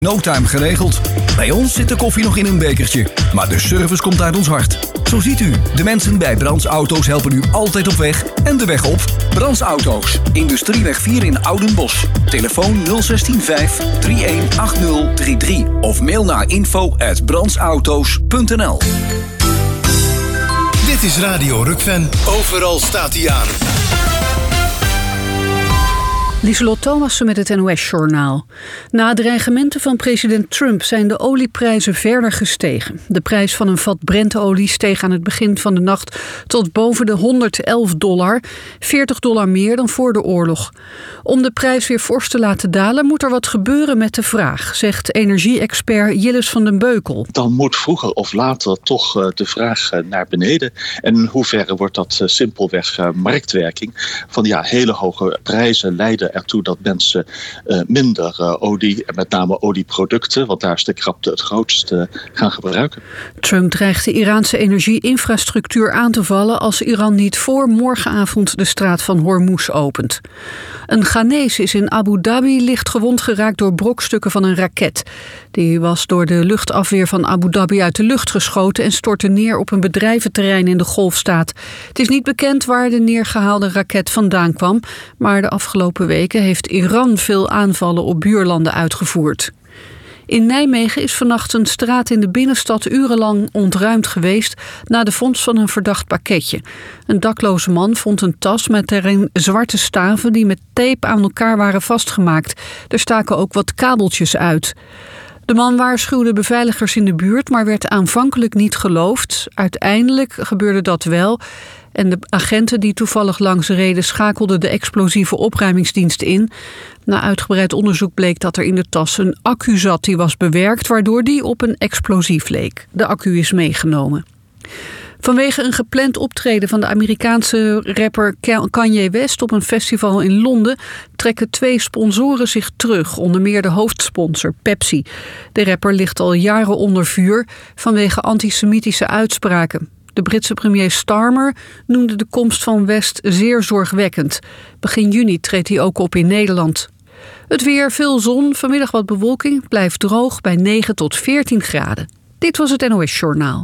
No time geregeld. Bij ons zit de koffie nog in een bekertje, maar de service komt uit ons hart. Zo ziet u, de mensen bij Brands Auto's helpen u altijd op weg en de weg op. Brands Auto's, Industrieweg 4 in Oudenbosch. Telefoon 0615 318033 of mail naar info@brandsauto's.nl. Dit is Radio Rukven. Overal staat hij aan. Lieselot Thomassen met het NOS-journaal. Na dreigementen van president Trump zijn de olieprijzen verder gestegen. De prijs van een vat Brent-olie steeg aan het begin van de nacht tot boven de $111, $40 meer dan voor de oorlog. Om de prijs weer fors te laten dalen moet er wat gebeuren met de vraag, zegt energie-expert Jillis van den Beukel. Dan moet vroeger of later toch de vraag naar beneden. En in hoeverre wordt dat simpelweg marktwerking? Van hele hoge prijzen leiden ertoe dat mensen minder olie en met name olieproducten, want daar is de krapte het grootste, gaan gebruiken. Trump dreigt de Iraanse energie-infrastructuur aan te vallen als Iran niet voor morgenavond de straat van Hormuz opent. Een Ghanese is in Abu Dhabi licht gewond geraakt door brokstukken van een raket. Die was door de luchtafweer van Abu Dhabi uit de lucht geschoten en stortte neer op een bedrijventerrein in de Golfstaat. Het is niet bekend waar de neergehaalde raket vandaan kwam, maar de afgelopen weken heeft Iran veel aanvallen op buurlanden uitgevoerd. In Nijmegen is vannacht een straat in de binnenstad urenlang ontruimd geweest na de vondst van een verdacht pakketje. Een dakloze man vond een tas met erin zwarte staven die met tape aan elkaar waren vastgemaakt. Er staken ook wat kabeltjes uit. De man waarschuwde beveiligers in de buurt, maar werd aanvankelijk niet geloofd. Uiteindelijk gebeurde dat wel. En de agenten die toevallig langs reden schakelden de explosieve opruimingsdienst in. Na uitgebreid onderzoek bleek dat er in de tas een accu zat die was bewerkt, waardoor die op een explosief leek. De accu is meegenomen. Vanwege een gepland optreden van de Amerikaanse rapper Kanye West op een festival in Londen trekken 2 sponsoren zich terug, onder meer de hoofdsponsor Pepsi. De rapper ligt al jaren onder vuur vanwege antisemitische uitspraken. De Britse premier Starmer noemde de komst van West zeer zorgwekkend. Begin juni treedt hij ook op in Nederland. Het weer, veel zon, vanmiddag wat bewolking, blijft droog bij 9 tot 14 graden. Dit was het NOS Journaal.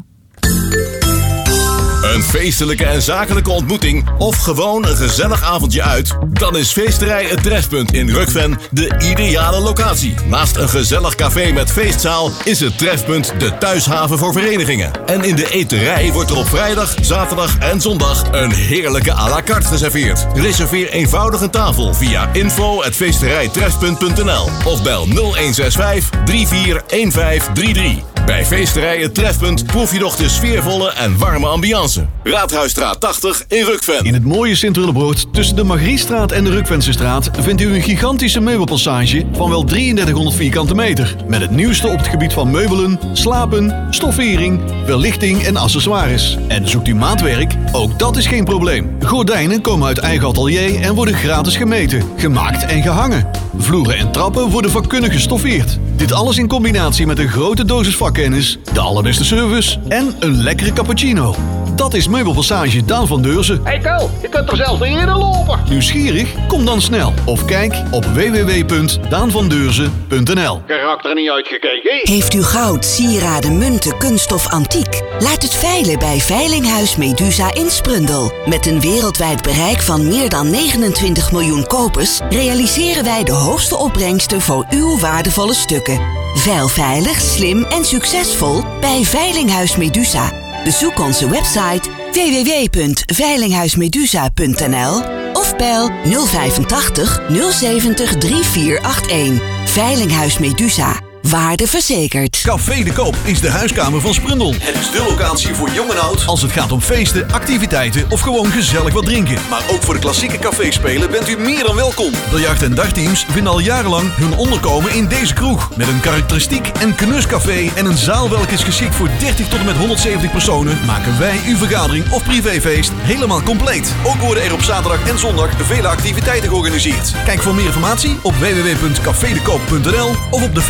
Een feestelijke en zakelijke ontmoeting of gewoon een gezellig avondje uit? Dan is Feesterij Het Trefpunt in Rukven de ideale locatie. Naast een gezellig café met feestzaal is het Trefpunt de thuishaven voor verenigingen. En in de eterij wordt er op vrijdag, zaterdag en zondag een heerlijke à la carte geserveerd. Reserveer eenvoudig een tafel via info@feesterijtrefpunt.nl of bel 0165 341533. Bij Feesterij Het Trefpunt proef je nog de sfeervolle en warme ambiance. Raadhuisstraat 80 in Rukven. In het mooie Sint-Willebroord tussen de Margriestraat en de Rukvensestraat vindt u een gigantische meubelpassage van wel 3300 vierkante meter. Met het nieuwste op het gebied van meubelen, slapen, stoffering, verlichting en accessoires. En zoekt u maatwerk? Ook dat is geen probleem. Gordijnen komen uit eigen atelier en worden gratis gemeten, gemaakt en gehangen. Vloeren en trappen worden vakkundig gestoffeerd. Dit alles in combinatie met een grote dosis vakkennis, de allerbeste service en een lekkere cappuccino. Dat is Meubelpassage Daan van Deurzen. Hey Tel, je kunt er zelfs niet in lopen. Nieuwsgierig? Kom dan snel. Of kijk op www.daanvandeurzen.nl. Karakter niet uitgekeken. Heeft u goud, sieraden, munten, kunststof, antiek? Laat het veilen bij Veilinghuis Medusa in Sprundel. Met een wereldwijd bereik van meer dan 29 miljoen kopers realiseren wij de hoogste opbrengsten voor uw waardevolle stukken. Veil veilig, slim en succesvol bij Veilinghuis Medusa. Bezoek onze website www.veilinghuismedusa.nl of bel 085 070 3481. Veilinghuis Medusa. Waarde verzekerd. Café de Koop is de huiskamer van Sprundel. Het is de locatie voor jong en oud als het gaat om feesten, activiteiten of gewoon gezellig wat drinken. Maar ook voor de klassieke caféspelen bent u meer dan welkom. Biljart- en dartteams vinden al jarenlang hun onderkomen in deze kroeg. Met een karakteristiek en knuscafé en een zaal welke is geschikt voor 30 tot en met 170 personen, maken wij uw vergadering of privéfeest helemaal compleet. Ook worden er op zaterdag en zondag vele activiteiten georganiseerd. Kijk voor meer informatie op www.cafedekoop.nl of op de Facebookpagina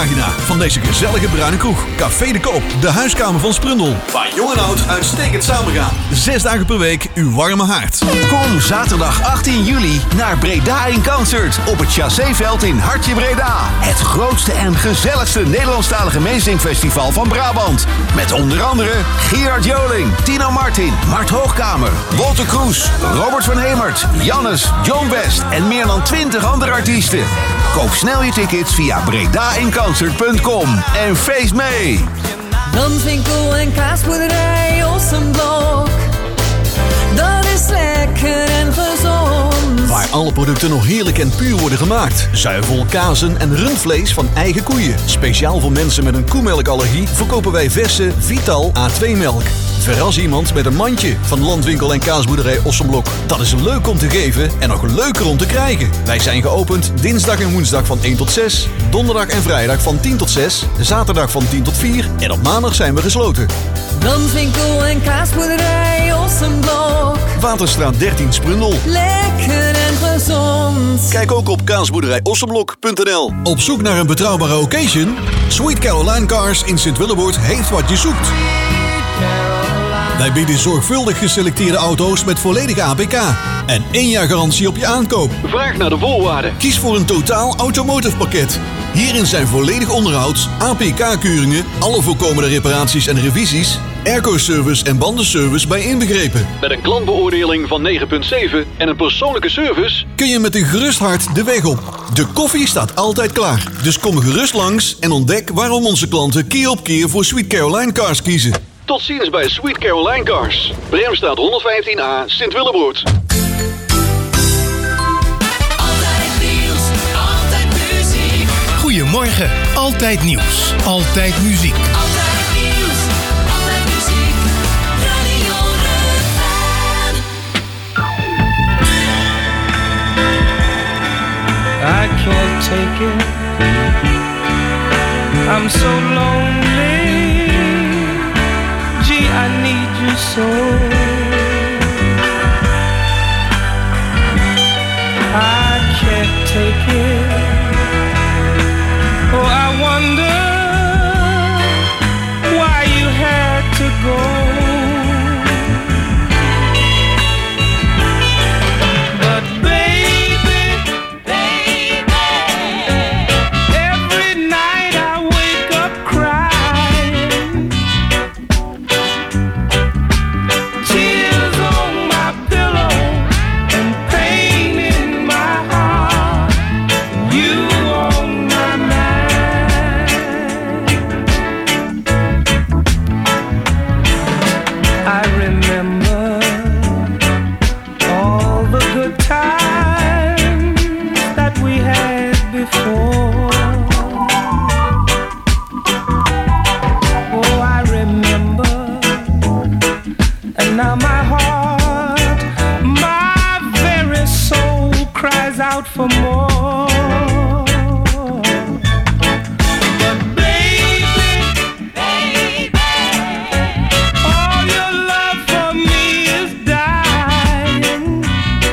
Facebookpagina van deze gezellige bruine kroeg. Café de Koop, de huiskamer van Sprundel. Waar jong en oud uitstekend samengaan. 6 dagen per week uw warme haard. Kom zaterdag 18 juli naar Breda in Concert op het Chasséveld in Hartje Breda. Het grootste en gezelligste Nederlandstalige meezingfestival van Brabant. Met onder andere Gerard Joling, Tino Martin, Mart Hoogkamer, Wolter Kroes, Robert van Hemert, Jannes, John West en meer dan 20 andere artiesten. Koop snel je tickets via bredainconcert.com en feest mee! Brandwinkel en kaasboerderij Ossenblok. Dat is lekker en gezond. Waar alle producten nog heerlijk en puur worden gemaakt. Zuivel, kazen en rundvlees van eigen koeien. Speciaal voor mensen met een koemelkallergie verkopen wij verse Vital A2-melk. Verras iemand met een mandje van Landwinkel en kaasboerderij Ossenblok. Dat is leuk om te geven en nog leuker om te krijgen. Wij zijn geopend dinsdag en woensdag van 1 tot 6. Donderdag en vrijdag van 10 tot 6. Zaterdag van 10 tot 4. En op maandag zijn we gesloten. Brandwinkel en kaasboerderij Ossenblok. Waterstraat 13 Sprundel. Lekker en gezond. Kijk ook op kaasboerderijossenblok.nl. Op zoek naar een betrouwbare occasion? Sweet Caroline Cars in Sint-Willeboord heeft wat je zoekt. Wij bieden zorgvuldig geselecteerde auto's met volledige APK. En 1 jaar garantie op je aankoop. Vraag naar de voorwaarden. Kies voor een totaal automotive pakket. Hierin zijn volledig onderhoud, APK-keuringen, alle voorkomende reparaties en revisies, airco-service en bandenservice bij inbegrepen. Met een klantbeoordeling van 9,7 en een persoonlijke service kun je met een gerust hart de weg op. De koffie staat altijd klaar. Dus kom gerust langs en ontdek waarom onze klanten keer op keer voor Sweet Caroline Cars kiezen. Tot ziens bij Sweet Caroline Cars. Bremstraat 115A, Sint-Willeboord. Goedemorgen, altijd nieuws, altijd muziek. Altijd nieuws, altijd muziek. Radio Rukven. I can't take it. I'm so lonely. Gee, I need you so. I can't take it. Oh, I wonder why you had to go. But baby, every night I wake up crying. Tears on my pillow and pain in my heart. You on my mind. I remember all the good times that we had before. Oh, I remember, and now my heart, my very soul cries out for more. But baby, all your love for me is dying.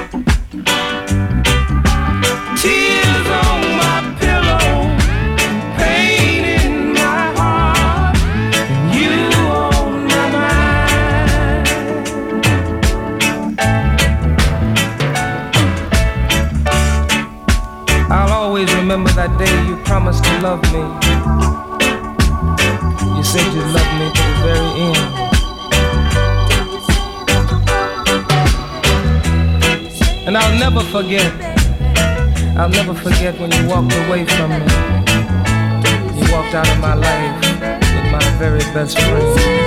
Tears on my pillow, pain in my heart, and you on my mind. I'll always remember that day you promised to love me. You said you'd love me to the very end. And I'll never forget when you walked away from me. You walked out of my life with my very best friend.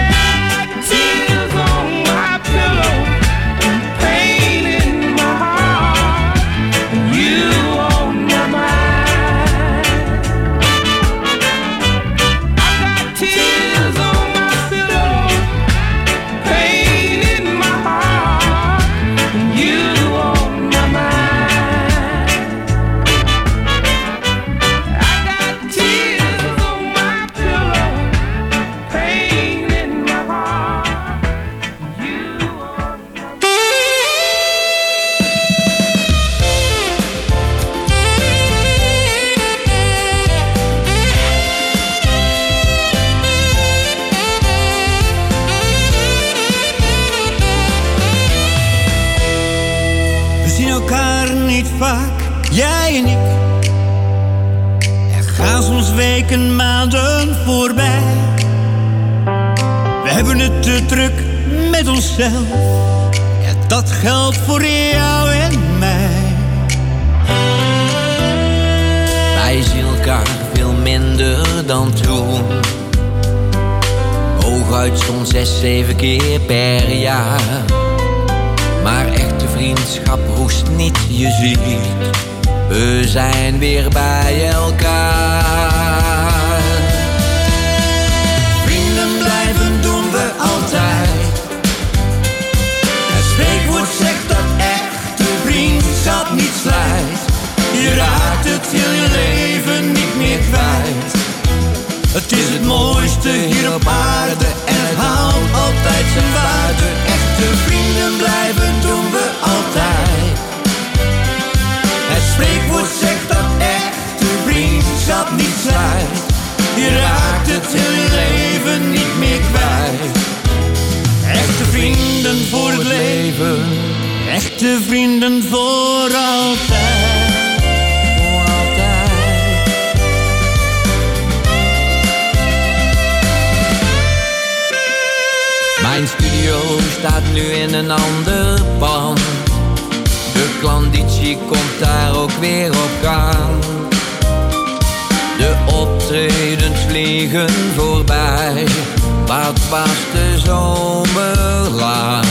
My vaak, jij en ik. Er gaan soms weken, maanden voorbij. We hebben het te druk met onszelf. Ja, dat geldt voor jou en mij. Wij zien elkaar veel minder dan toen. Hooguit zo'n 6-7 keer per jaar. Maar echte vriendschap roest niet, je ziet. We zijn weer bij elkaar. Vrienden blijven doen we altijd. Het spreekwoord zegt dat echte vriendschap niet slijt. Je raakt het heel je leven niet meer kwijt. Het is het mooiste hier op aarde en het haalt altijd zijn waarde. Echte vrienden blijven doen we altijd. Het spreekwoord zegt dat echte vriendschap niet slijt. Je raakt het heel je leven niet meer kwijt. Echte vrienden voor het leven. Echte vrienden voor altijd. Mijn studio staat nu in een ander pand. De klanditie komt daar ook weer op gang. De optredens vliegen voorbij. Wat was de zomer lang.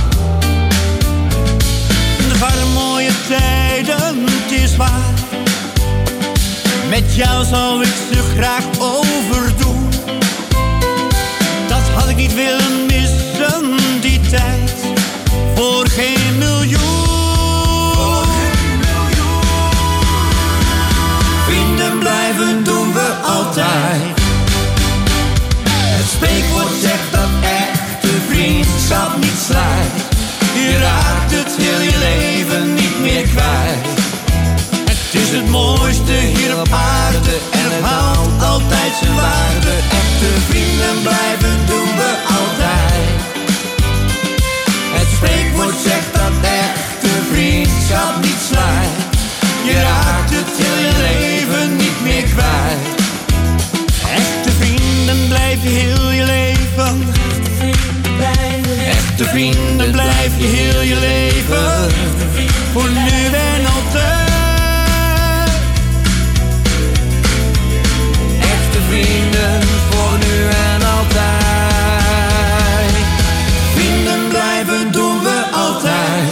Er waren mooie tijden, het is waar. Met jou zou ik ze graag overdoen. Dat had ik niet willen missen, die tijd. Voor geen miljoen. Vrienden blijven doen we altijd. Het spreekwoord zegt dat echte vriendschap niet slijt. Je raakt het heel je leven niet meer kwijt. Het is het mooiste hier op aarde en het haalt altijd zijn waarde. Echte vrienden blijven doen we altijd. Het spreekwoord zegt dat echte vriendschap niet slijt. Je raakt het heel je leven niet meer kwijt. Echte vrienden blijf je heel je leven. Echte vrienden blijf je heel je leven. Voor nu en altijd. Echte vrienden voor nu en altijd. Vrienden blijven doen we altijd.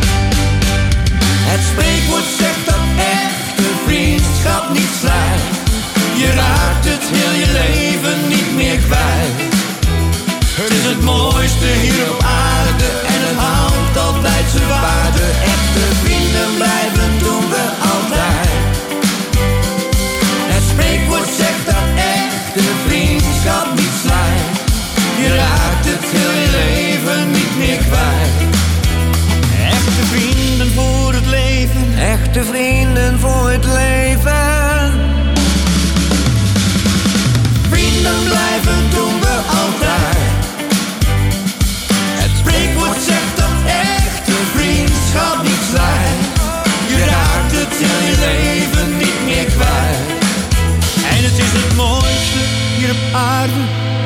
Het spreekwoord zegt dat echte vriendschap niet slijt. Je raakt het heel je leven niet meer kwijt. Het is het mooiste hier op aarde en het haalt altijd zijn waarde. Echte vrienden blijven doen we altijd. Het spreekwoord zegt dat echte vriendschap niet slijt. Je raakt het heel je leven niet meer kwijt. Echte vrienden voor het leven. Echte vrienden voor het leven. Vrienden blijven doen we altijd. Het spreekwoord zegt dat echte vriendschap niet slijt. Je raakt het heel je leven niet meer kwijt. En het is het mooiste hier op aarde.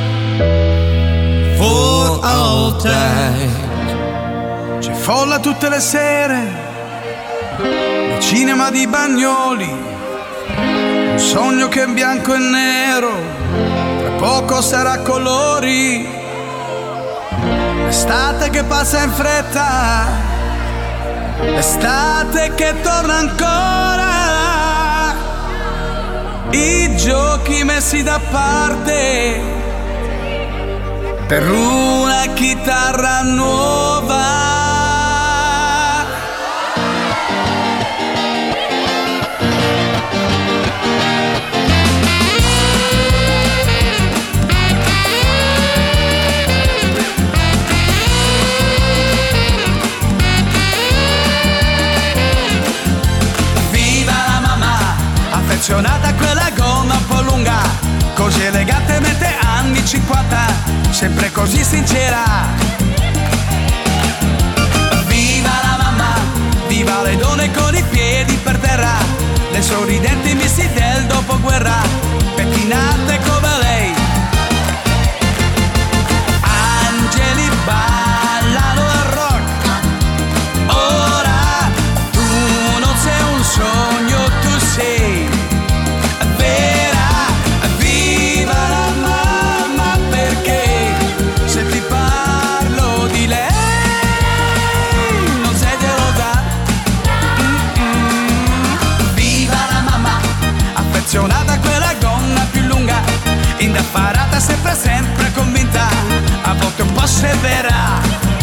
Voor altijd. C'è folla tutte le sere nel cinema di Bagnoli. Un sogno che è bianco e nero, tra poco sarà colori. L'estate che passa in fretta, l'estate che torna ancora. I giochi messi da parte per una chitarra nuova. Affezionata a quella gonna un po' lunga, così elegantemente anni 50, sempre così sincera. Viva la mamma, viva le donne con i piedi asseverà.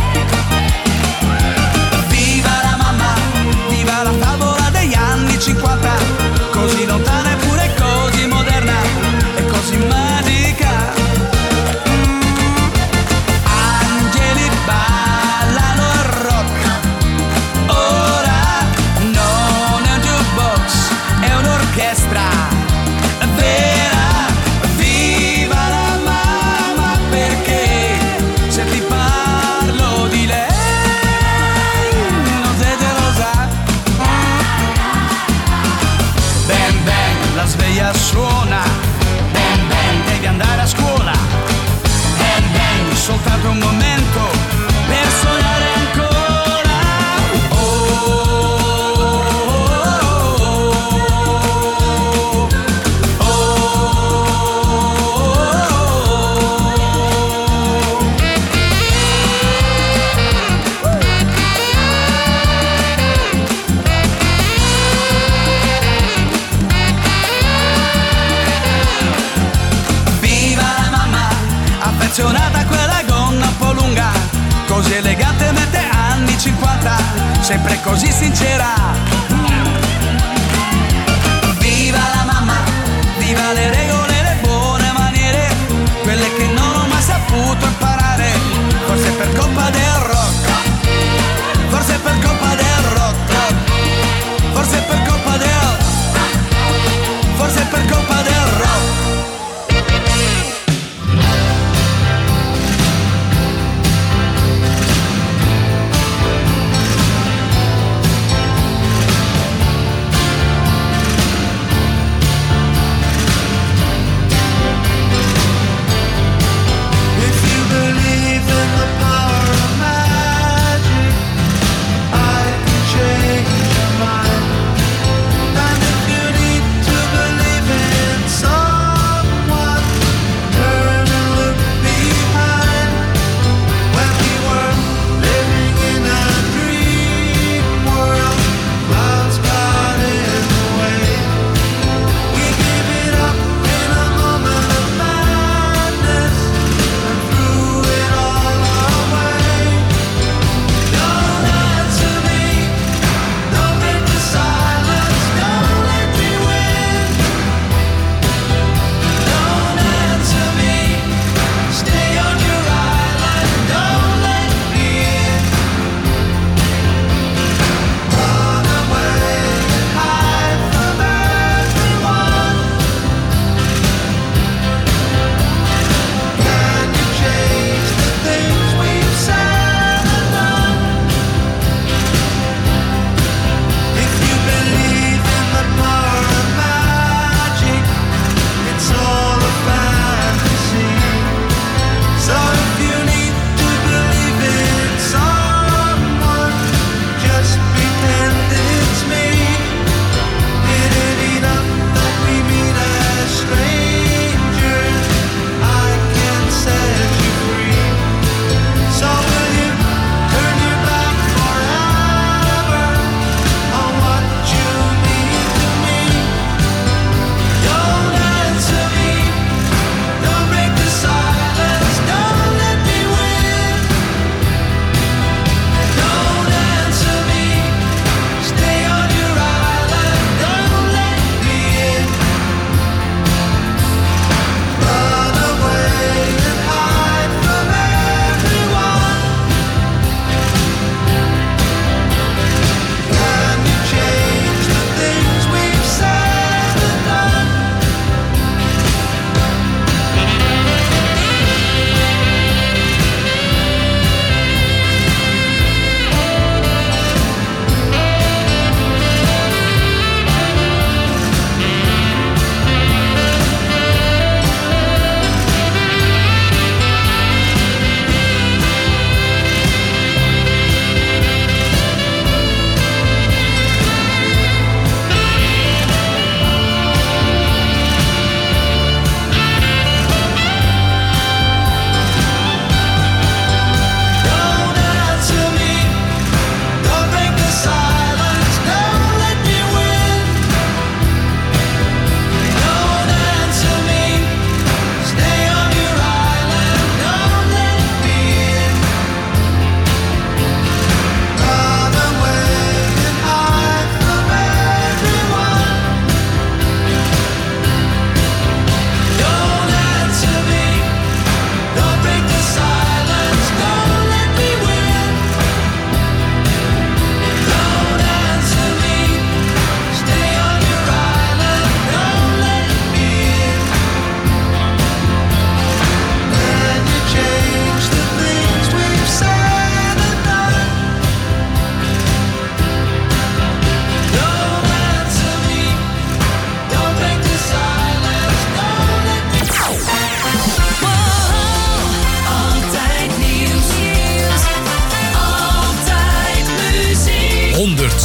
Viva la mamma, viva la favola degli anni 50, così lontana eppure così moderna e così magica. Angeli ballano il rock, ora non è un jukebox, è un'orchestra vera. Viva la mamma, perché se ti parlo di lei non sei gelosa. Ben ben, la sveglia suona, ben ben, devi andare a scuola. Ben ben, soltanto un momento per sognare ancora. Viva la mamma, affezionata a quella gonna un po' lunga, così elegantemente anni 50, sempre così sincera. Viva la mamma, viva le regole e le buone maniere, quelle che non ho mai saputo imparare, forse per colpa del rock, forse per colpa del rock, forse per colpa del, forse per colpa del rock.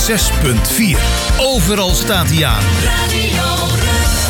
106.4. Overal staat hij aan. Radio Rukven.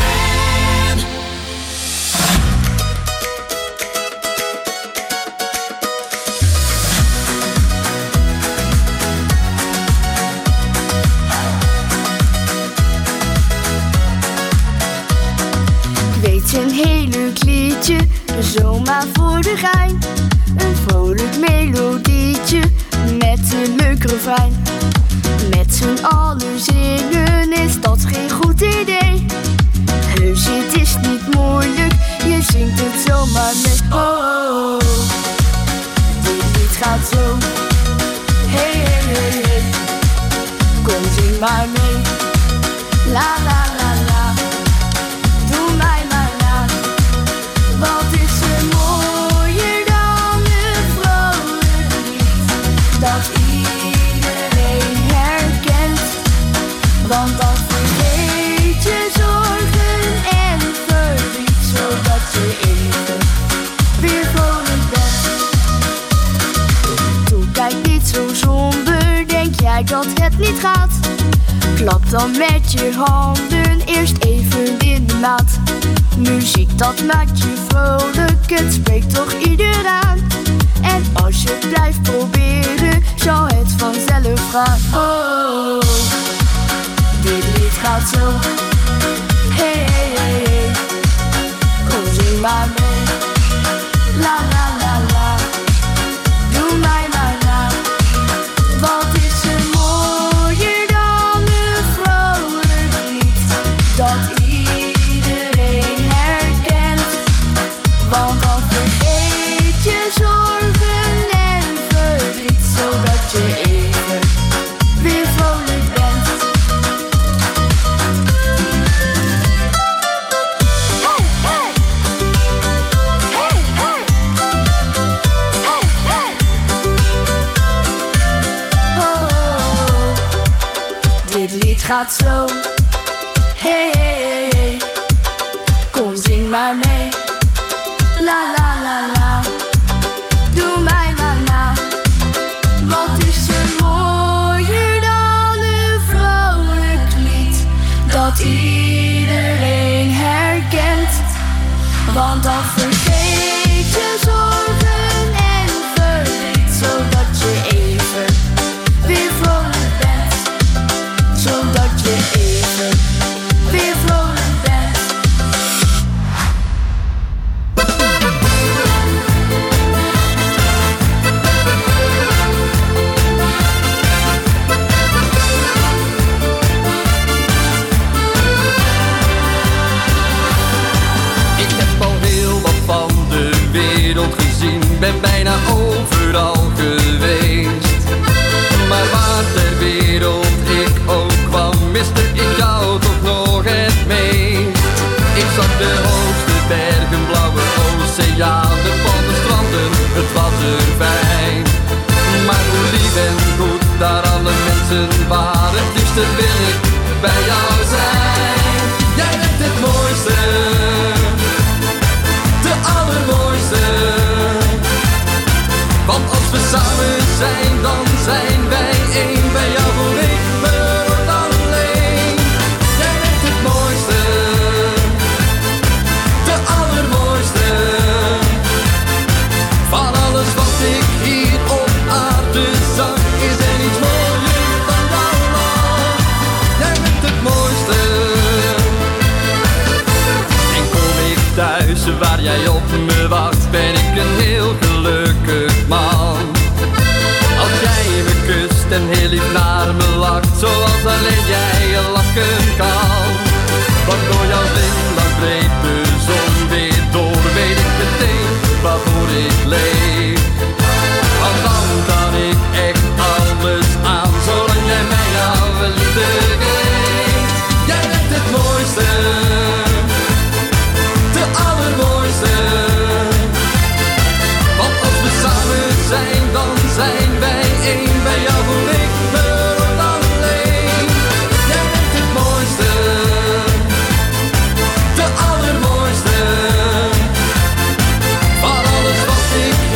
Een heel leuk liedje, zomaar voor de gein. Een vrolijk melodietje met een leuk refrein. Met z'n allen zingen is dat geen goed idee. Heus, het is niet moeilijk, je zingt het zomaar mee. Oh, oh, oh. Dit lied gaat zo. Hey, hey, hey, hey. Kom, zing maar mee. La, la, la, la. Doe mij maar na. Wat is er mooier dan een vrolijk lied dat iedereen herkent? Want dan vergeet je zorgen en verdriet, zodat je even weer vrolijk bent. Toen kijk niet zo somber, denk jij dat het niet gaat? Klap dan met je handen eerst even in de maat. Muziek dat maakt je vrolijk, het spreekt toch ieder aan. En als je blijft proberen, zal het vanzelf gaan. Oh, dit lied gaat zo. Hey, hey, hey, hey. Kom, zing maar mee. La, la, la, la. Doe mij maar na. Wat is er mooier dan een vrolijk lied dat iedereen herkent? Want dan vergeet je zorgen en verdriet, zodat je even weer vrolijk bent. Hey, hey. Hey, hey. Hey, hey. Oh, oh, oh. Dit lied gaat zo. Hey, hey, hey, hey. Kom, zing maar mee. La, la, la, la. Doe mij maar na. Wat is er mooier dan een vrolijk lied dat iedereen herkent? Want dan vergeet je zorgen en verdriet, zodat je even weer vrolijk bent. Zodat je even weer vrolijk bent. Ik heb al heel wat van de wereld gezien, ben bijna overal geweest. Maar waar ter wereld ik ook kwam, miste ik jou toch nog het meest. Ik zag de hoogste bergen, blauwe oceanen, van de stranden, het was er fijn. Maar hoe lief en goed daar alle mensen waren, het liefste wil ik bij jou zijn. Jij bent het mooiste, de allermooiste. Want als we samen zijn, dan zijn wij één. Bij jou voel ik me nooit alleen. Jij bent het mooiste, de allermooiste. Van alles wat ik hier op aarde zag, is er niets mooier dan jouw lach. Jij bent het mooiste. En kom ik thuis waar jij op me wacht, ben ik een heel gelukkig man. Als jij me kust en heel lief naar me lacht, zoals alleen jij lachen kan. Want door jouw glimlach breekt de zon weer door, weet ik meteen waarvoor ik leef. Want dan kan ik echt alles aan, zolang jij mij jouw liefde geeft. Jij bent het mooiste, de allermooiste. Want als we samen zijn, dan zijn wij één. Bij jou voel ik me nooit alleen. Jij bent het mooiste, de allermooiste. Van alles wat ik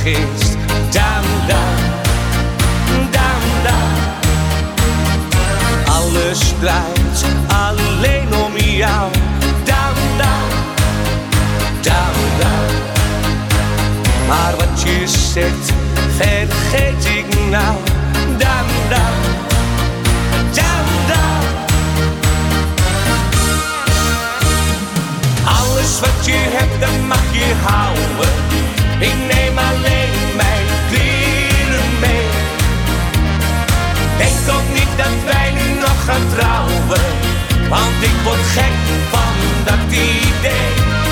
vergist. Down, down, down, down. Alles draait alleen om jou. Down, down, down, down. Maar wat je zegt, vergeet ik nou. Down, down, down, down. Alles wat je hebt, dat mag je houden. Ik neem alleen mijn kleren mee. Denk ook niet dat wij nu nog gaan trouwen, want ik word gek van dat idee.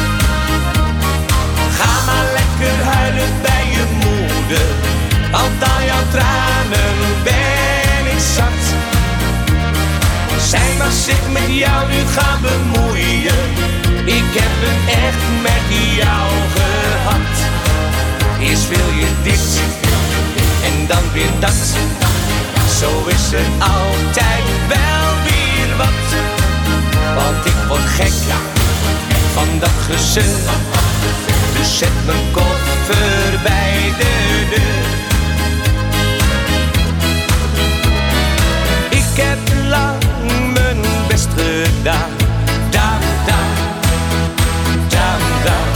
Ga maar lekker huilen bij je moeder, want al jouw tranen ben ik zat. Zij mag zich met jou nu gaan bemoeien. Ik heb het echt met jou gehad. Eerst wil je dit en dan weer dat. Zo is het altijd wel weer wat. Want ik word gek van dat gezeur. Dus zet mijn koffer bij de deur. Ik heb lang mijn best gedaan. Down, down, down, down.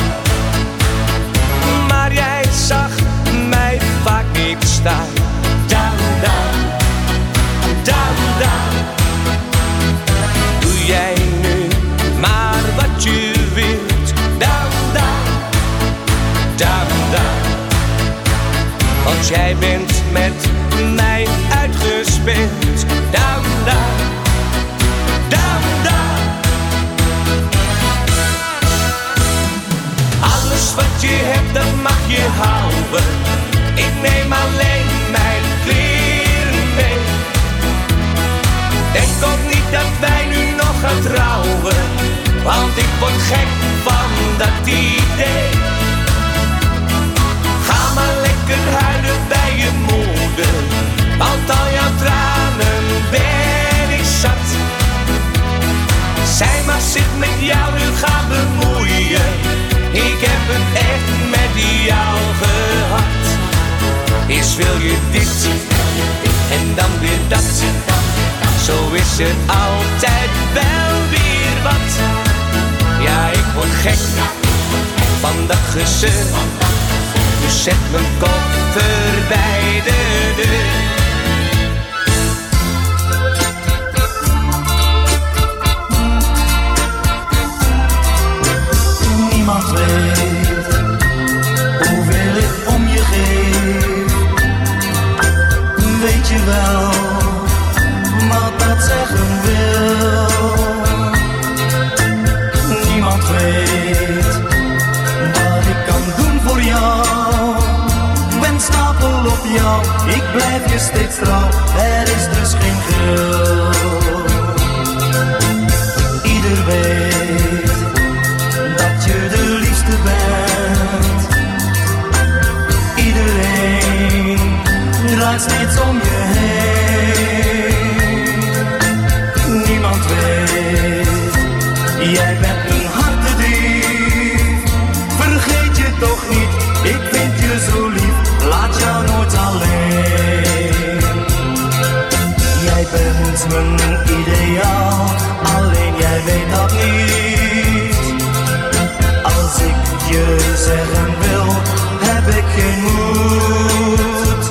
Maar jij zag mij vaak niet staan. Down, down, down, down. Doe jij nu maar wat je wilt. Down, down, down, down. Want jij bent met mij uitgespeeld. Down, down, down, down. Alles wat je hebt, dat mag je houden. Ik neem alleen mijn kleren mee. Denk ook niet dat wij nu nog gaan trouwen, want ik word gek van dat idee. Ga maar lekker huilen bij je moeder, want al jouw tranen ben ik zat. Zij mag zich met jou nu gaan bemoeien. Ik heb het echt met jou gehad. Eerst wil je dit en dan weer dat. Zo is het altijd wel weer wat. Ja, ik word gek van dat gezeur. Dus zet mijn koffer bij de deur. Niemand weet hoeveel ik om je geef. Weet je wel wat dat zeggen wil? Niemand weet wat ik kan doen voor jou. Ik ben stapel op jou, ik blijf je steeds trouw. Er is dus geen gril. Ieder weet dat je de liefste bent. Iedereen draait steeds om je heen. Niemand weet, jij bent een hartedief. Vergeet je toch niet, ik vind je zo lief. Laat jou nooit alleen. Jij bent mijn ideaal, alleen jij weet dat niet. Als ik je zeggen wil, heb ik geen moed.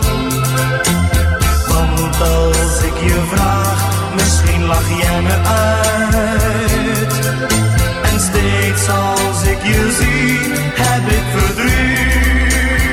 Want als ik je vraag, misschien lach jij me uit. En steeds als ik je zie, heb ik verdriet.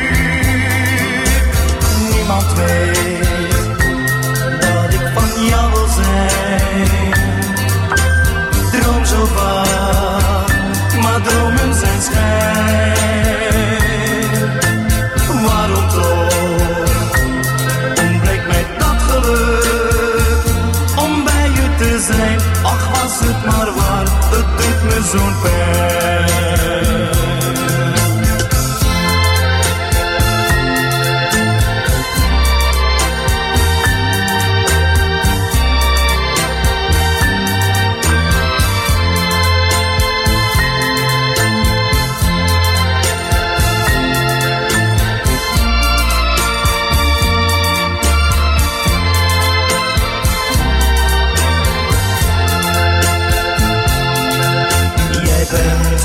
Niemand weet dat ik van jou wil zijn. Droom zo vaak, maar dromen zijn schijn. Waarom toch ontbreekt mij dat geluk om bij je te zijn? Ach, was het maar waar, het doet me zo'n pijn.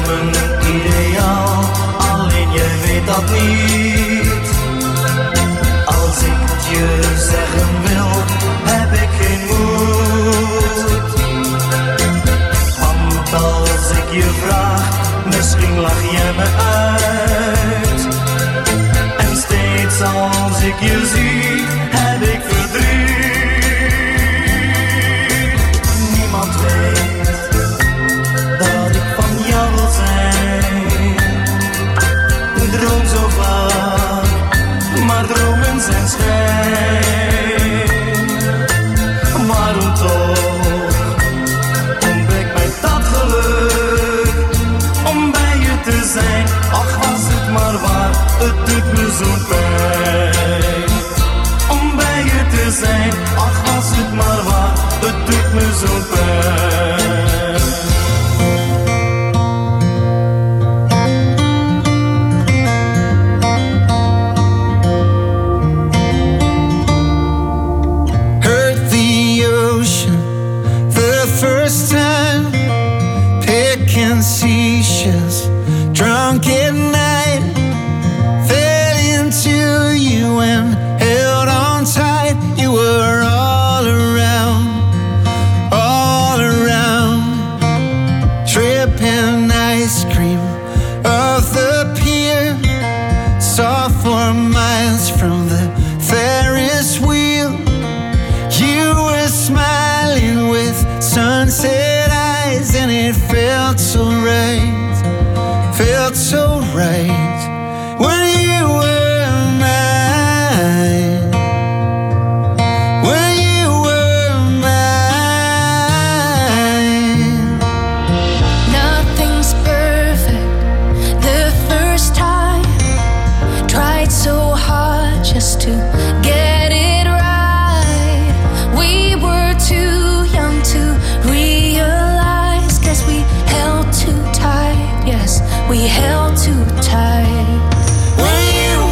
dromen een ideaal, alleen jij weet dat niet. Als ik het je zeggen wil, heb ik geen moed. Want als ik je vraag, misschien lach je me uit. En steeds als ik je zie, heb ik verdriet. Niemand weet dat ik van jou wil zijn. Droom zo vaak, maar dromen zijn schijn. Waarom toch ontbreekt mij dat geluk om bij je te zijn? Ach, was het maar waar, het doet me zo'n pijn. Om bij je te zijn, ach, was het maar waar, het doet me zo'n pijn. Heard the ocean the first time, picking seashells, drunk at night. Fell into you and held on tight. You were all around, tripping ice cream off the pier. Saw 4 miles from the Ferris wheel. You were smiling with sunset eyes, and it felt so right, felt so right when you were mine, when you were mine. Nothing's perfect the first time. Tried so hard just to get it right. We were too young to realize, 'cause we held too tight. Yes, we held too tight. When you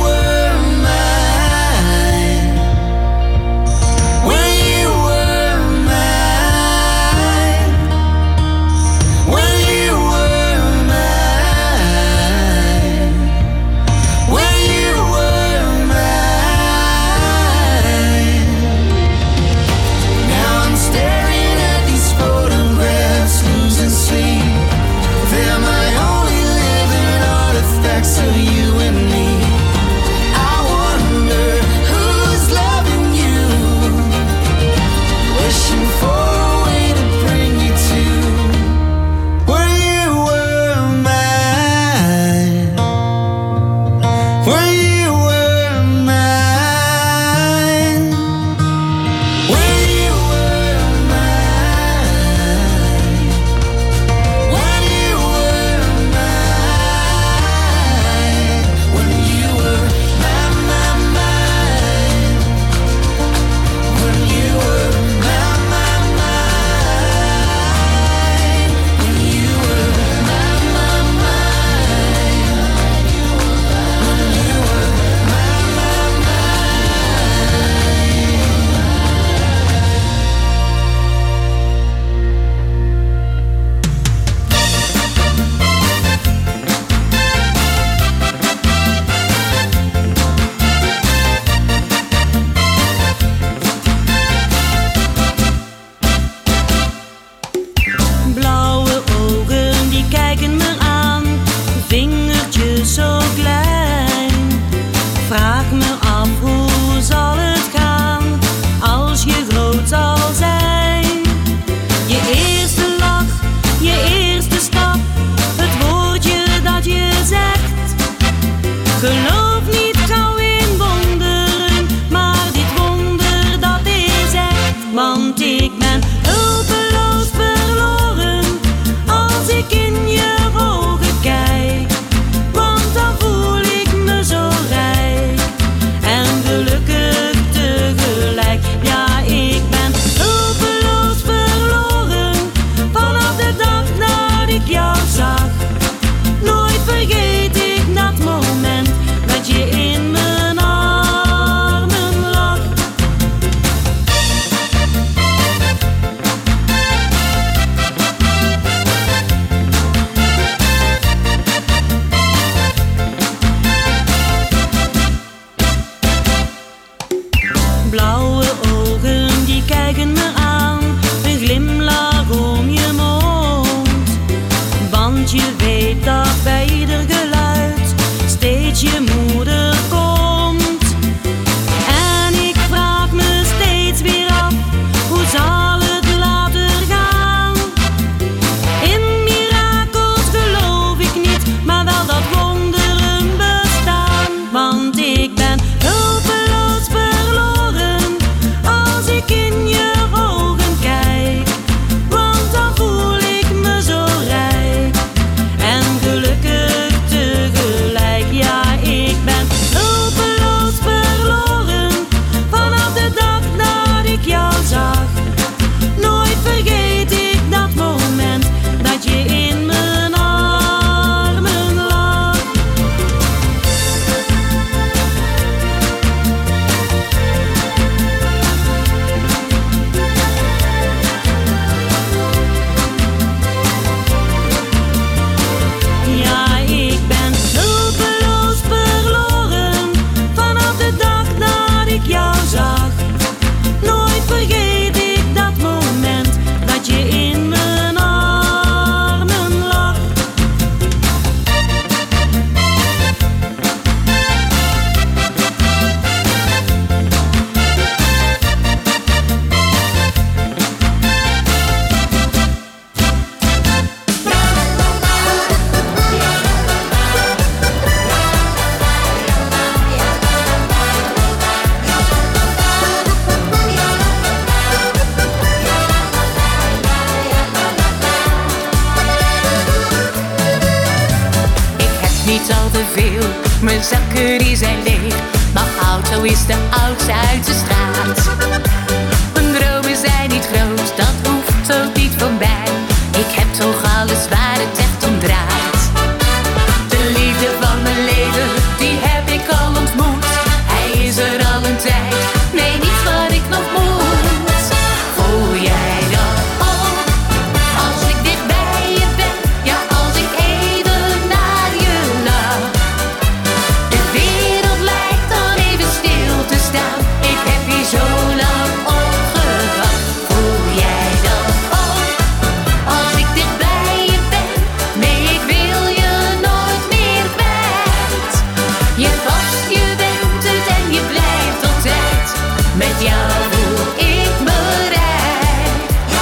niet al te veel, mijn zakken die zijn leeg. Mijn auto is de oudste uit de straat. Mijn dromen zijn niet groot, dat hoeft ook niet van mij. Ik heb toch alles waar het echt om draait. De liefde van mijn leven, die heb ik al ontmoet. Hij is er al een tijd, nee niet wat ik nog moet. Voel jij dat ook? Als ik dicht bij je ben, ja als ik even naar je lach. De wereld lijkt dan even stil te staan. Ik heb hier zo lang op gewacht. Voel jij dat ook? Als ik dicht bij je ben, nee ik wil je nooit meer kwijt. Je was, je bent het en je blijft altijd. Met jou voel ik me rijk.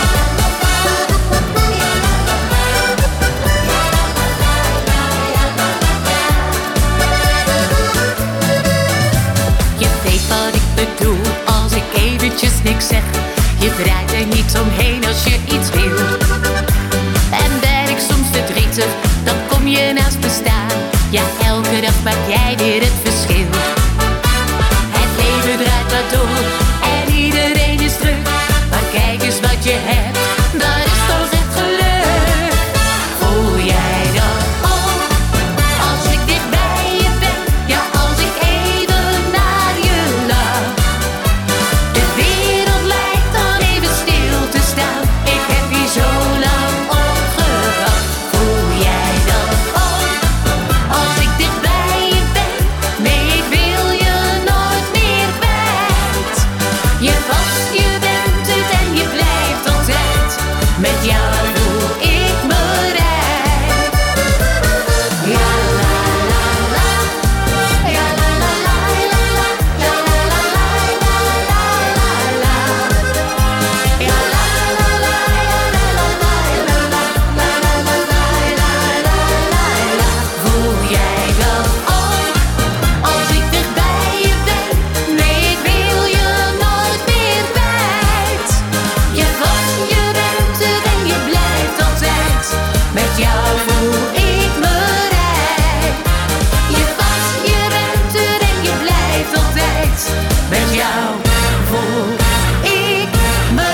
Je weet wat ik bedoel als ik eventjes niks zeg. Je draait er niet omheen als je iets wil. En ben ik soms verdrietig, dan kom je naast me staan. Ja, elke dag maak jij weer het verschil. Het leven draait maar door en iedereen is druk. Maar kijk eens wat je hebt, dat is toch echt geluk. Voel jij dat ook? Als ik dicht bij je ben, ja als ik even naar je lach. De wereld lijkt dan even stil te staan. Ik heb hier zo lang op gewacht. Voel jij dat ook? Als ik dicht bij je ben, nee ik wil je nooit meer kwijt. Je was, je bent het en je blijft altijd. Met jou voel ik me rijk. Ja la la la, ja la la la la la, ja la la la la la la. Ja la la la, ja la la la la la la la la. Voel jij dat ook? Als ik dicht bij je ben, nee ik wil je nooit meer kwijt. Je was, je bent het en je blijft altijd. Met jou voel ik me rijk. Je was, je bent het en je blijft altijd. Met jou voel ik me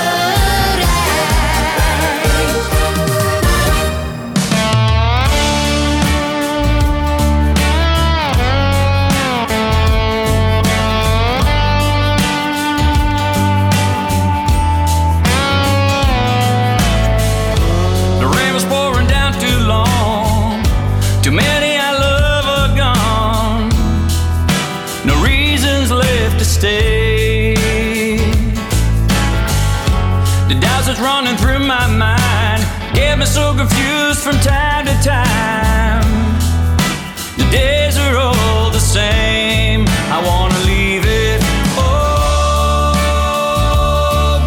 The rain was pouring down too long. Too many I love are gone. No reasons left to stay. The doubts that's running through my mind get me so confused from time to time. The days are all the same. I wanna leave it all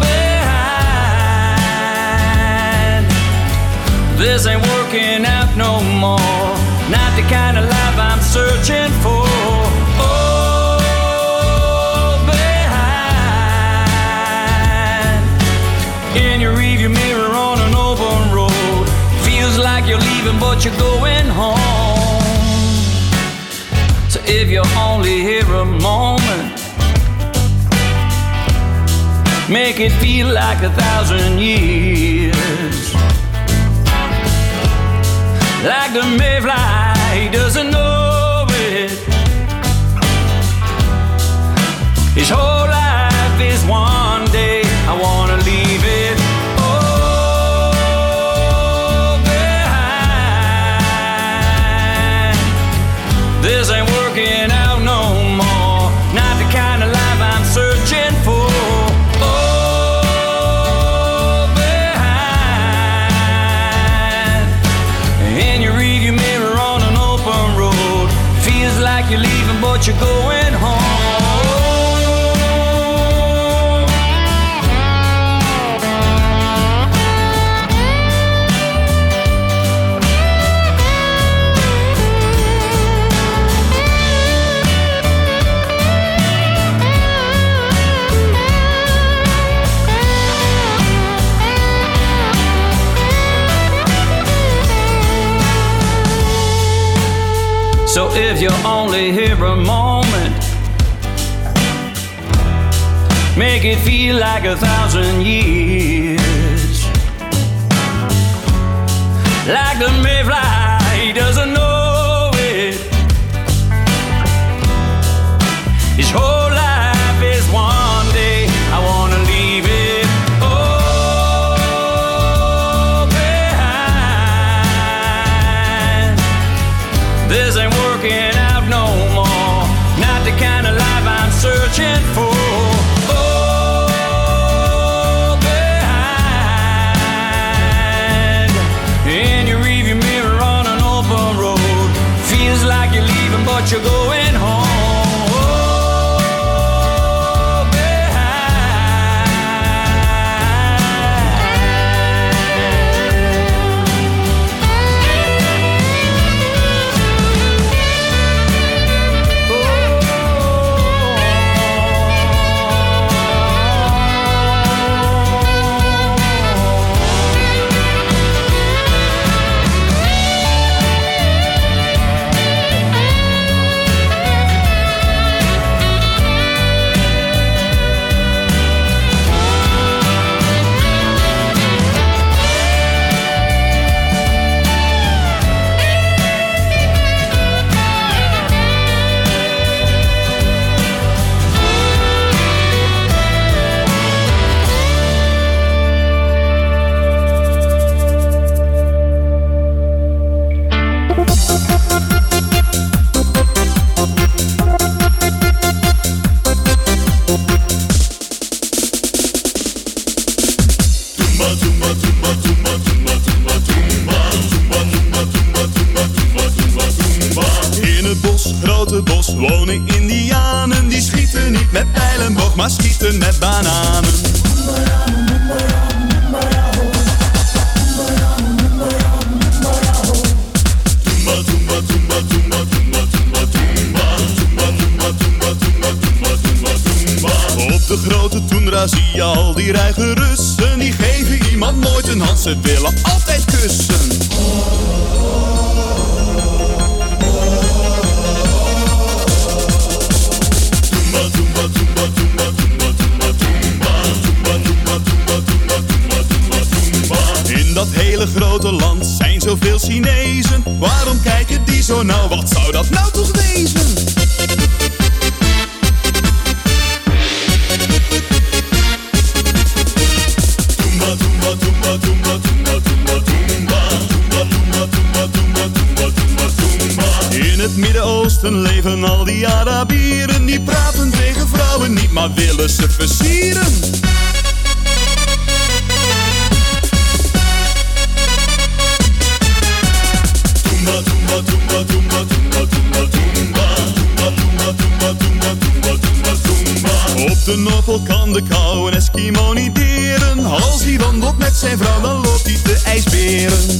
behind. This ain't working out no more. Not the kind of life I'm searching for. Oh, behind. In your rearview mirror on an open road. Feels like you're leaving but you're going home. So if you're only here a moment, make it feel like 1,000 years. Like the mayfly, he doesn't know it. His whole life is one day. I wanna leave it all behind. This ain't working out no more. Not the kind of life I'm searching for. Oh, behind. In your rearview mirror on an open road. Feels like you're leaving but you're going home. So if you only hear a moment, make it feel like 1,000 years. Like the mayfly, he doesn't know it. His whole life is one day. I wanna leave it all behind. This ain't working out no more. Not the kind of life I'm searching for. But you're going home wonen Indianen, die schieten niet met pijlenboog, maar schieten met bananen. Op de grote toendra zie je al die ruige Russen, die geven iemand nooit een hand, ze willen altijd kussen. In dat hele grote land zijn zoveel Chinezen. Waarom kijken die zo nauw? Wat zou dat nou toch wezen? In het Midden-Oosten leven al die Arabieren. Die praten tegen vrouwen niet, maar willen ze versieren. Op de Noordpool kan de kou een Eskimo niet deren. Als hij wandelt met zijn vrouw, dan loopt hij te ijsberen.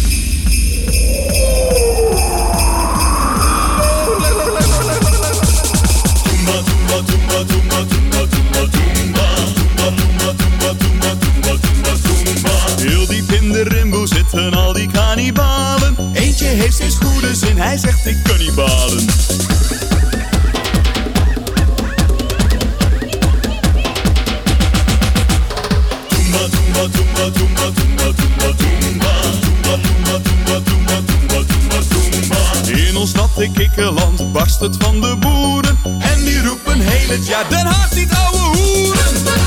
Heel diep in de rimboe zitten al die kannibalen. Eentje heeft steeds goede zin, hij zegt ik kan niet balen. In ons natte kikkerland barst het van de boeren. En die roepen heel het jaar, Den Haag ziet ouwe hoeren.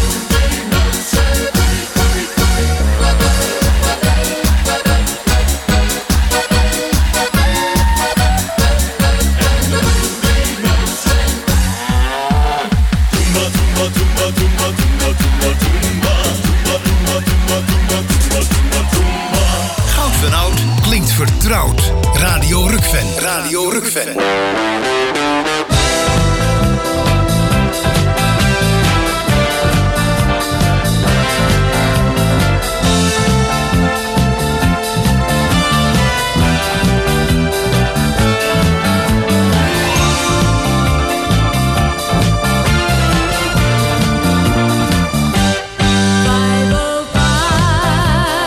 Goud van Oud klinkt vertrouwd. Radio Rukven. Radio Rukven.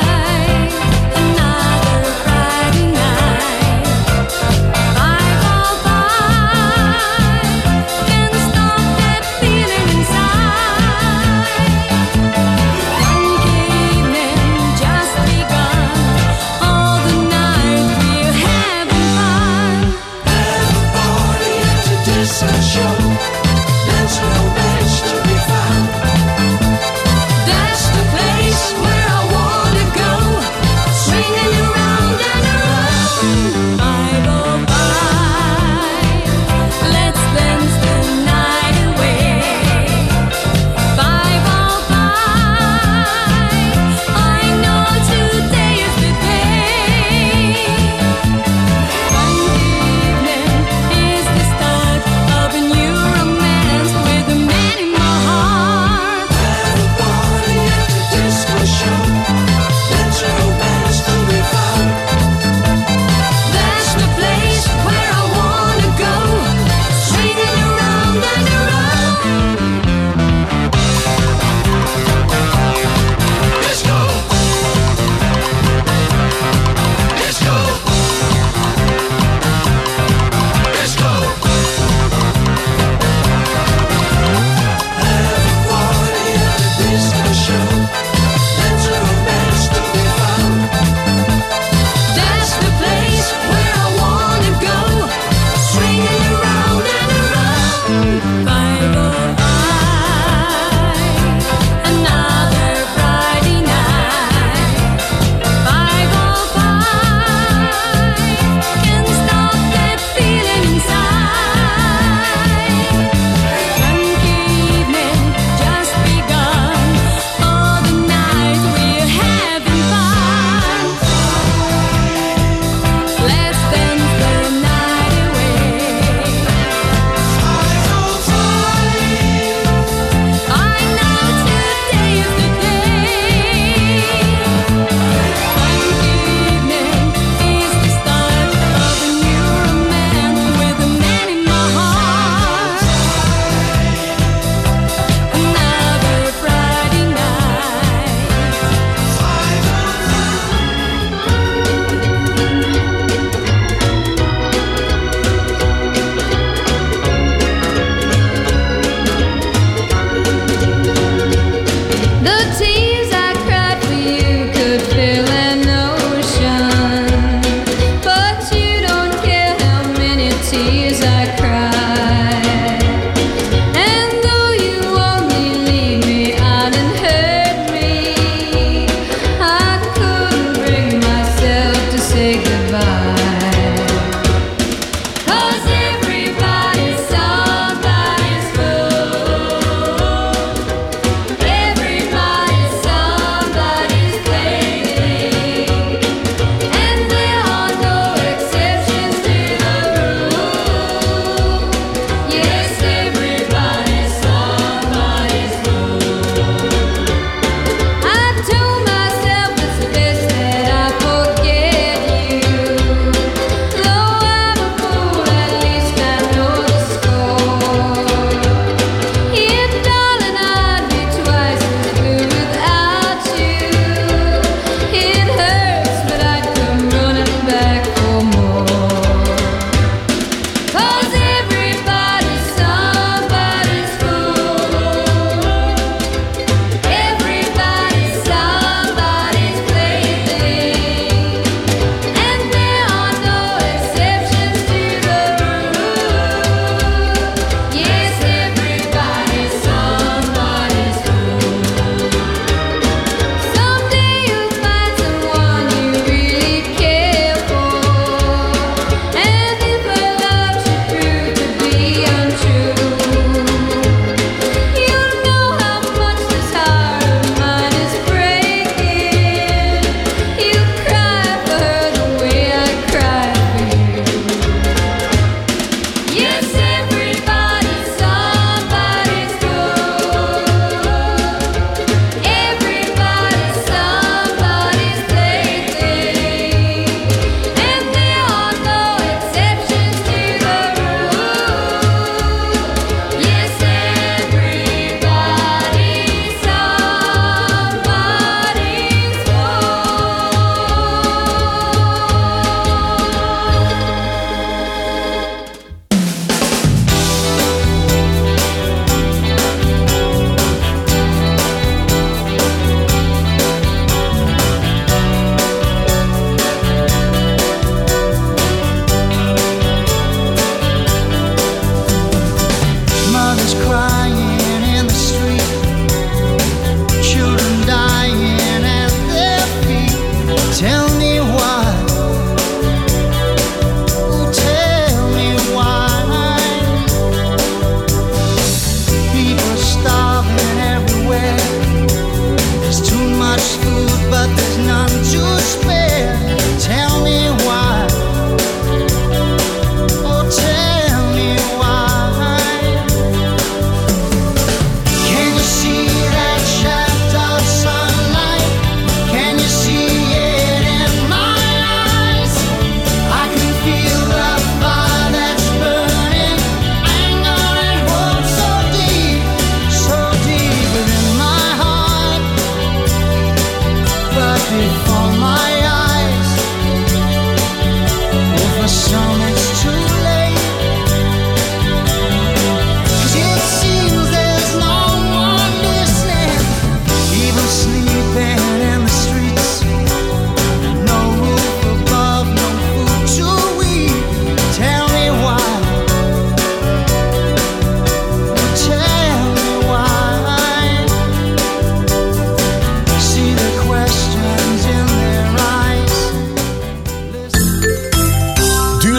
Bye.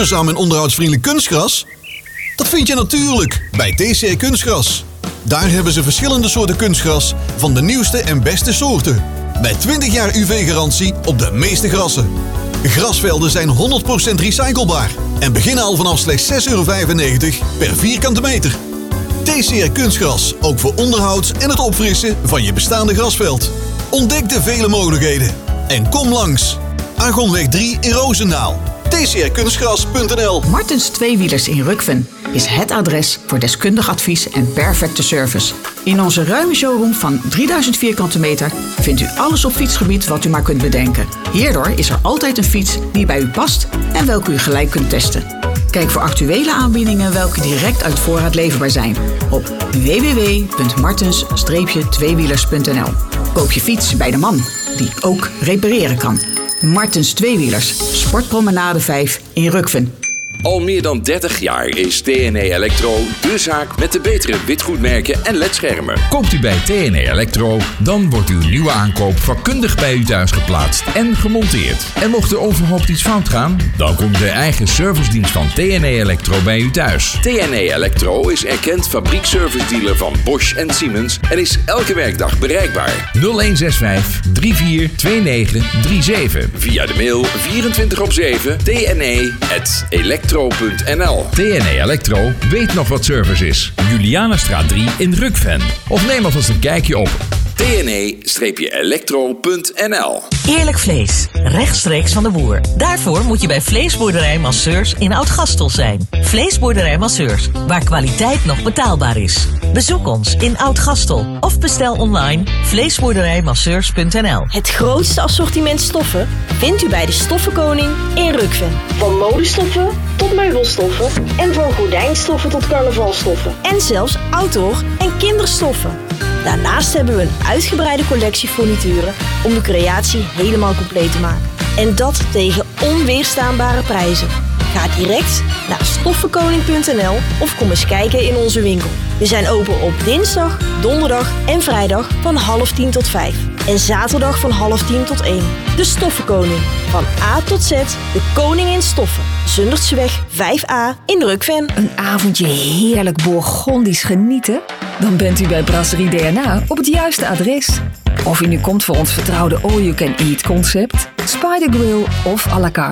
duurzaam en onderhoudsvriendelijk kunstgras? Dat vind je natuurlijk bij TCR Kunstgras. Daar hebben ze verschillende soorten kunstgras van de nieuwste en beste soorten. Met 20 jaar UV-garantie op de meeste grassen. Grasvelden zijn 100% recyclebaar en beginnen al vanaf slechts €6,95 per vierkante meter. TCR Kunstgras, ook voor onderhoud en het opfrissen van je bestaande grasveld. Ontdek de vele mogelijkheden en kom langs. Argonweg 3 in Roosendaal. tcrkunstgras.nl. Martens Tweewielers in Rukven is het adres voor deskundig advies en perfecte service. In onze ruime showroom van 3000 vierkante meter vindt u alles op fietsgebied wat u maar kunt bedenken. Hierdoor is er altijd een fiets die bij u past en welke u gelijk kunt testen. Kijk voor actuele aanbiedingen welke direct uit voorraad leverbaar zijn op www.martens-tweewielers.nl. Koop je fiets bij de man die ook repareren kan. Martens Tweewielers, Sportpromenade 5 in Rukven. Al meer dan 30 jaar is TNE Electro de zaak met de betere witgoedmerken en ledschermen. Koopt u bij TNE Electro, dan wordt uw nieuwe aankoop vakkundig bij u thuis geplaatst en gemonteerd. En mocht er onverhoopt iets fout gaan, dan komt de eigen servicedienst van TNE Electro bij u thuis. TNE Electro is erkend fabriekservice-dealer van Bosch en Siemens en is elke werkdag bereikbaar. 0165 342937. Via de mail 24/7 tne@electro.nl. TNE Electro weet nog wat service is. Julianastraat 3 in Rukven. Of neem alvast een kijkje op tne-electro.nl. Eerlijk vlees, rechtstreeks van de boer. Daarvoor moet je bij Vleesboerderij Masseurs in Oud-Gastel zijn. Vleesboerderij Masseurs, waar kwaliteit nog betaalbaar is. Bezoek ons in Oud-Gastel of bestel online vleesboerderijmasseurs.nl. Het grootste assortiment stoffen vindt u bij de Stoffenkoning in Rukven. Van modestoffen tot meubelstoffen en van gordijnstoffen tot carnavalstoffen. En zelfs outdoor- en kinderstoffen. Daarnaast hebben we een uitgebreide collectie furnituren om de creatie helemaal compleet te maken. En dat tegen onweerstaanbare prijzen. Ga direct naar stoffenkoning.nl of kom eens kijken in onze winkel. We zijn open op dinsdag, donderdag en vrijdag van 9:30 tot 5. En zaterdag van 9:30 tot 1. De Stoffenkoning. Van A tot Z, de koning in stoffen. Zundertseweg 5A in Rukven. Een avondje heerlijk Bourgondisch genieten? Dan bent u bij Brasserie DNA op het juiste adres. Of u nu komt voor ons vertrouwde all-you-can-eat concept, Spider Grill of à la carte.